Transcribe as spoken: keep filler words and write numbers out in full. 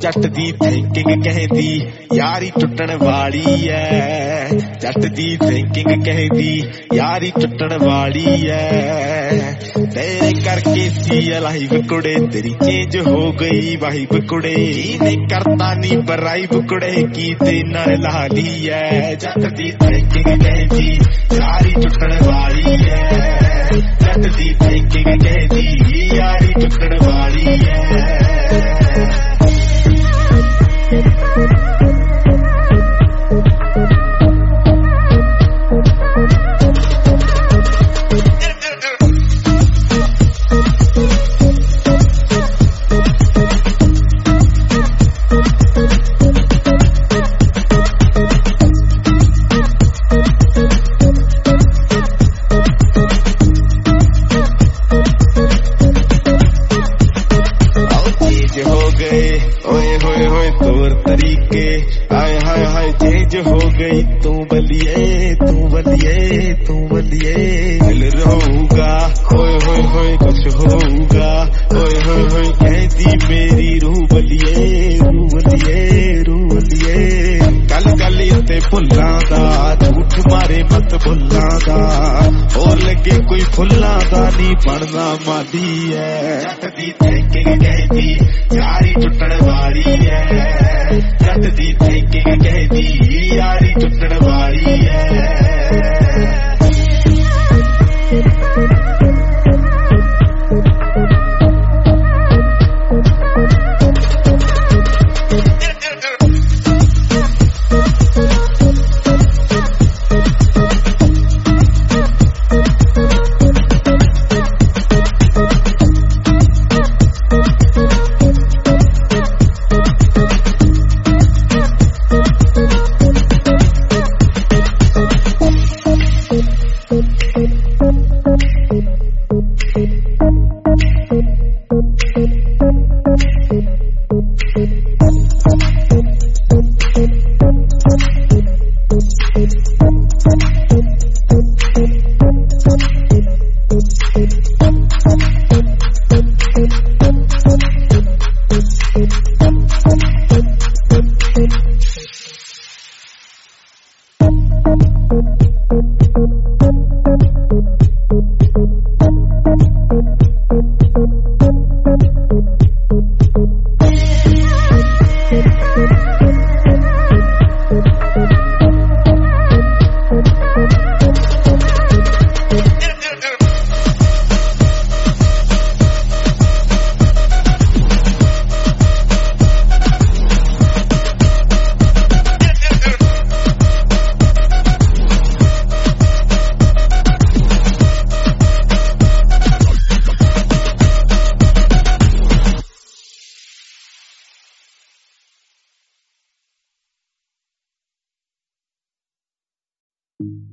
जट दी thinking कहदी यारी टुटण वाली है, जट दी थिंकिंग कहदी यारी टुटण वाली है। तेरे करके सी लाइफ कुड़े तेरी चेंज हो गई वाइब कुड़े, ने करता नी बराइब कुड़े की ते नाल लाली है। जट दी थिंकिंग कहदी यारी टुटण वाली है, जट दी थिंकिंग कहदी यारी टुटण वाली है। ओए होए होए तौर तरीके आए हाय हाय चेंज हो गई तू बलिए तू बलिए तू बलिए। दिल रहूगा ओए होए होए कुछ होगा, ओए होए होए कहती मेरी रूह बलिए रूह बलिए रूह बलिए। गल गल ते भुल्लां दा झूठ मारे मत भुल्लां दा, और लगे कोई फुल्लां दा नी बनना मादी है। जट दी थिंकिंग कहदी यारी टुटण वाली है, जट दी थिंकिंग कहदी यारी टुटण वाली है। you